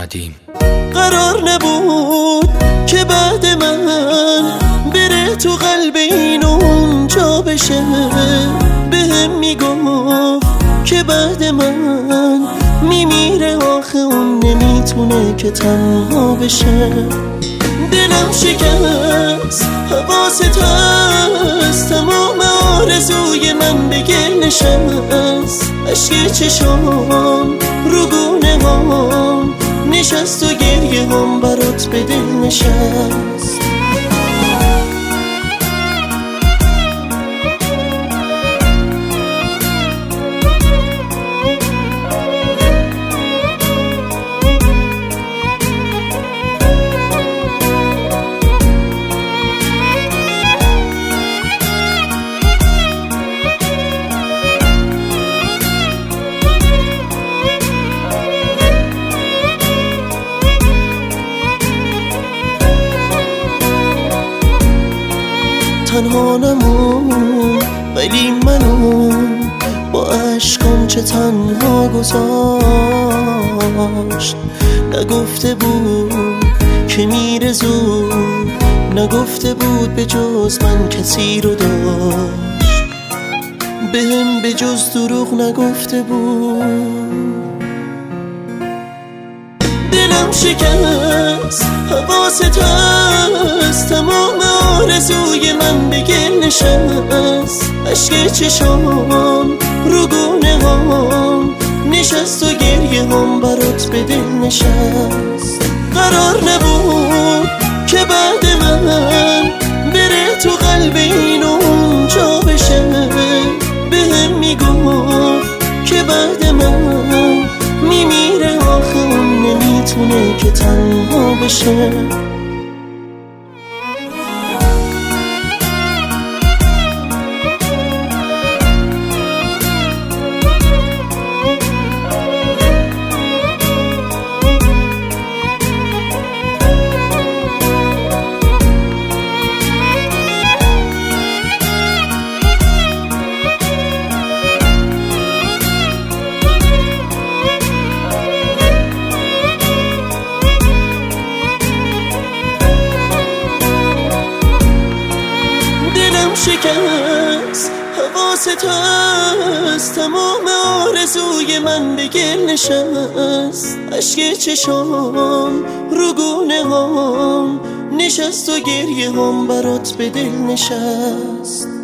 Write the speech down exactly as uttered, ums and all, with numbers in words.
قدیم. قرار نبود که بعد من بره تو قلب این اونجا بشه، بهم میگفت که بعد من میمیره، آخه اون نمیتونه که تنها بشه. دلم شکست، حواست هست، تمام آرزوی من به گل نشست. عشق چشام رو گونه هم نشست و گریه هم برات به دل نشست. تنها نمون ولی منو با عشقم چه تنها گذاشت. نگفته بود که میره زود، نگفته بود به جز من کسی رو داشت، بهم به جز دروغ نگفته بود. دلم شکست، حواست هست، تمام آرزوی من به گل نشست. عشق چشام رو گونه هم نشست و گریه هم برات به دل نشست. قرار نبود که بعد من بره تو قلب این اونجا بشه، بهم میگفت که بعد من میمیره، آخه اون نمیتونه که تنها بشه. شکست، حواست هست، تمام آرزوی من به گل نشست. عشق چشام رو گونه هم نشست و گریه هم برات به دل نشست.